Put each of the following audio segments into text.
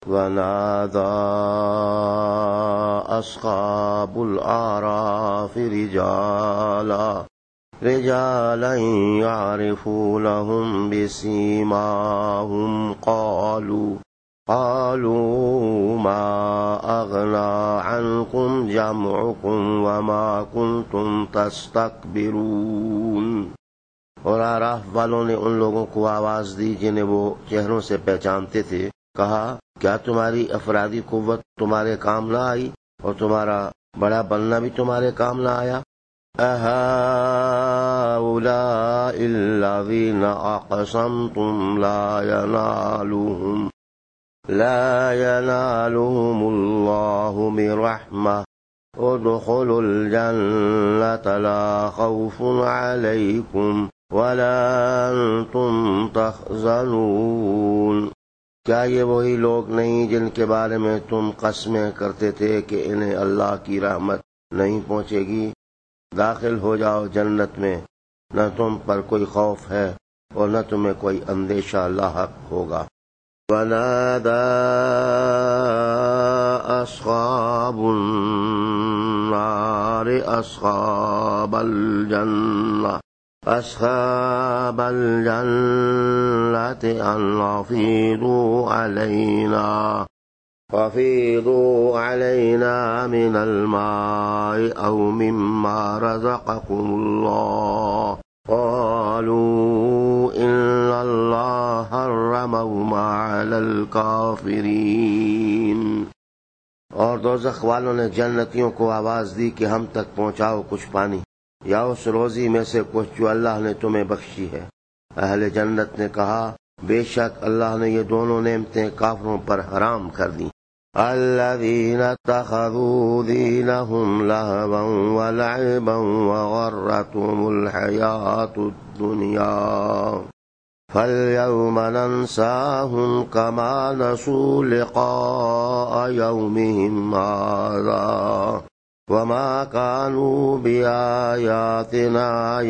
ونادى أصحاب الأعراف رجالا يعرفونهم بسيماهم قالوا ما أغنى عنكم جمعكم وما كنتم تستكبرون۔ اور آراف والوں نے ان لوگوں کو آواز دی جنہیں وہ چہروں سے پہچانتے تھے، کہا کیا تمہاری افرادی قوت تمہارے کام نہ آئی اور تمہارا بڑا بننا بھی تمہارے کام نہ آیا؟ أَهَٰؤُلَاءِ الَّذِينَ أَقْسَمْتُمْ لا ينالهم الله برحمة ادخلوا الجنة لا خوف عليكم ولا أنتم تحزنون۔ کیا یہ وہی لوگ نہیں جن کے بارے میں تم قسمیں کرتے تھے کہ انہیں اللہ کی رحمت نہیں پہنچے گی؟ داخل ہو جاؤ جنت میں، نہ تم پر کوئی خوف ہے اور نہ تمہیں کوئی اندیشہ لاحق ہوگا۔ وَنَادَى أَصْحَابُ النَّارِ أَصْحَابَ الْجَنَّةِ أَنْ أَفِيضُوا عَلَيْنَا مِنَ الْمَاءِ أَوْ مِمَّا رَزَقَكُمُ اللَّهُ قَالُوا إِنَّ اللَّهَ حَرَّمَهُمَا عَلَى الْكَافِرِينَ۔ اور دوزخ والوں نے جنتیوں کو آواز دی کہ ہم تک پہنچاؤ کچھ پانی یا اس روزی میں سے کچھ جو اللہ نے تمہیں بخشی ہے۔ اہل جنت نے کہا بے شک اللہ نے یہ دونوں نعمتیں کافروں پر حرام کر دیں۔ الذين اتخذوا دينهم لهوا ولعبا وغرتهم الحياة الدنيا فاليوم ننساهم كما نسوا لقاء يومهم هذا وما كانوا بآياتنا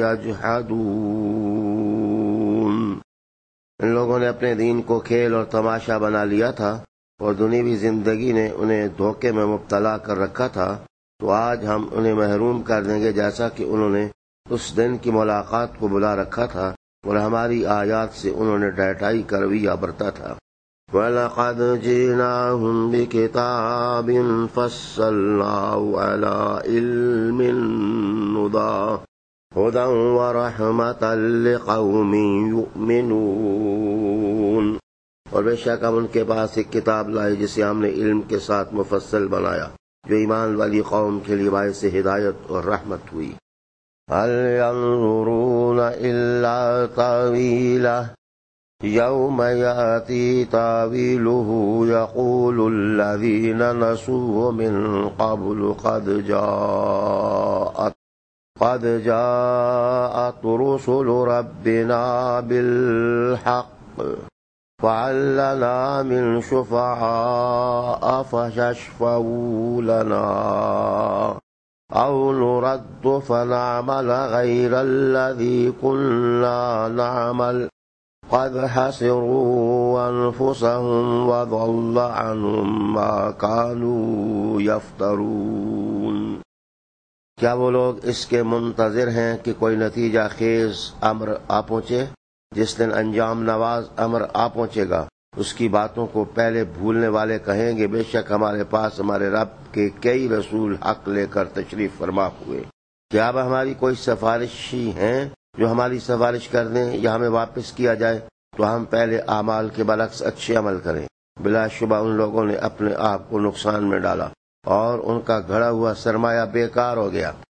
يجحدون۔ ان لوگوں نے اپنے دین کو کھیل اور تماشا بنا لیا تھا اور دنیوی زندگی نے انہیں دھوکے میں مبتلا کر رکھا تھا، تو آج ہم انہیں محروم کر دیں گے جیسا کہ انہوں نے اس دن کی ملاقات کو بلا رکھا تھا اور ہماری آیات سے انہوں نے ڈہٹائی کا رویہ برتا تھا۔ وَلَقَدْ جِئْنَاهُمْ بِكِتَابٍ فَصَّلْنَاهُ عَلَى عِلْمٍ هُدًى وَرَحْمَةً لِقَوْمٍ يُؤْمِنُونَ۔ اور بے شک ہم ان کے پاس ایک کتاب لائے جسے ہم نے علم کے ساتھ مفصل بنایا، جو ایمان والی قوم کے لیے باعث ہدایت اور رحمت ہوئی۔ هل ينظرون إلا تأويله يوم يأتي تأويله يقول الذين نسوه من قبل قد جاءت رسل ربنا بالحق فهل لنا من شفعاء فيشفعوا لنا أو نرد فنعمل غير الذي كنا نعمل قد حسروا أنفسهم وضل عنهم ما كانوا يفترون۔ کیا وہ لوگ اس کے منتظر ہیں کہ کوئی نتیجہ خیز امر آ پہنچے؟ جس دن انجام نواز امر آ پہنچے گا، اس کی باتوں کو پہلے بھولنے والے کہیں گے بے شک ہمارے پاس ہمارے رب کے کئی رسول حق لے کر تشریف فرما ہوئے، کیا اب ہماری کوئی سفارشی ہیں جو ہماری سفارش کر دیں یا ہمیں واپس کیا جائے تو ہم پہلے اعمال کے برعکس اچھے عمل کریں۔ بلا شبہ ان لوگوں نے اپنے آپ کو نقصان میں ڈالا اور ان کا گھڑا ہوا سرمایہ بیکار ہو گیا۔